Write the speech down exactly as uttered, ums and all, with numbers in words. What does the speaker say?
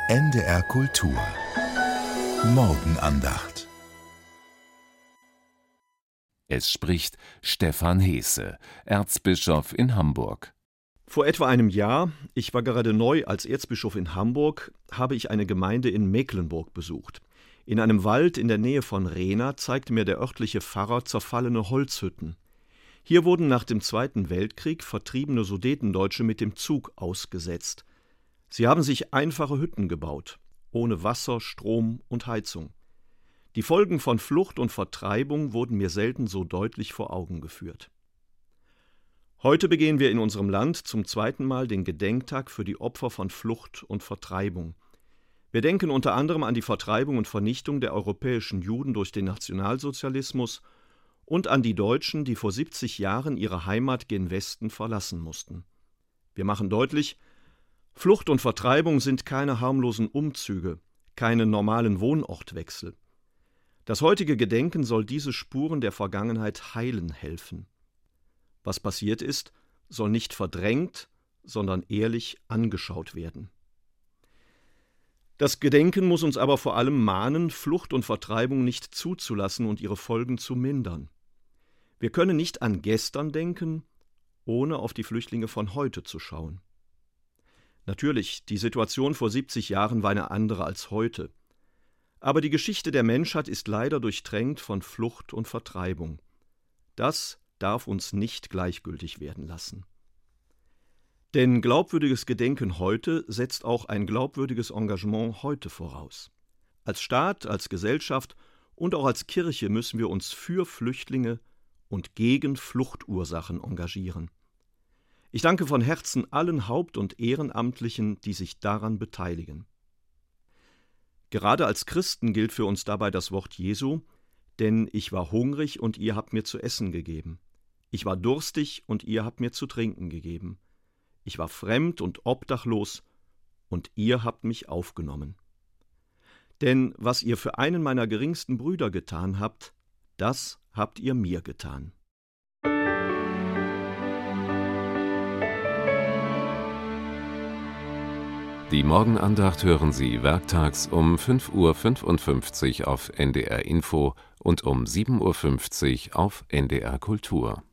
N D R Kultur Morgenandacht. Es spricht Stefan Heese, Erzbischof in Hamburg. Vor etwa einem Jahr, ich war gerade neu als Erzbischof in Hamburg, habe ich eine Gemeinde in Mecklenburg besucht. In einem Wald in der Nähe von Rehna zeigte mir der örtliche Pfarrer zerfallene Holzhütten. Hier wurden nach dem Zweiten Weltkrieg vertriebene Sudetendeutsche mit dem Zug ausgesetzt. Sie haben sich einfache Hütten gebaut, ohne Wasser, Strom und Heizung. Die Folgen von Flucht und Vertreibung wurden mir selten so deutlich vor Augen geführt. Heute begehen wir in unserem Land zum zweiten Mal den Gedenktag für die Opfer von Flucht und Vertreibung. Wir denken unter anderem an die Vertreibung und Vernichtung der europäischen Juden durch den Nationalsozialismus und an die Deutschen, die vor siebzig Jahren ihre Heimat gen Westen verlassen mussten. Wir machen deutlich, Flucht und Vertreibung sind keine harmlosen Umzüge, keine normalen Wohnortwechsel. Das heutige Gedenken soll diese Spuren der Vergangenheit heilen helfen. Was passiert ist, soll nicht verdrängt, sondern ehrlich angeschaut werden. Das Gedenken muss uns aber vor allem mahnen, Flucht und Vertreibung nicht zuzulassen und ihre Folgen zu mindern. Wir können nicht an gestern denken, ohne auf die Flüchtlinge von heute zu schauen. Natürlich, die Situation vor siebzig Jahren war eine andere als heute. Aber die Geschichte der Menschheit ist leider durchtränkt von Flucht und Vertreibung. Das darf uns nicht gleichgültig werden lassen. Denn glaubwürdiges Gedenken heute setzt auch ein glaubwürdiges Engagement heute voraus. Als Staat, als Gesellschaft und auch als Kirche müssen wir uns für Flüchtlinge und gegen Fluchtursachen engagieren. Ich danke von Herzen allen Haupt- und Ehrenamtlichen, die sich daran beteiligen. Gerade als Christen gilt für uns dabei das Wort Jesu, denn ich war hungrig und ihr habt mir zu essen gegeben. Ich war durstig und ihr habt mir zu trinken gegeben. Ich war fremd und obdachlos und ihr habt mich aufgenommen. Denn was ihr für einen meiner geringsten Brüder getan habt, das habt ihr mir getan. Die Morgenandacht hören Sie werktags um fünf Uhr fünfundfünfzig auf N D R Info und um sieben Uhr fünfzig auf N D R Kultur.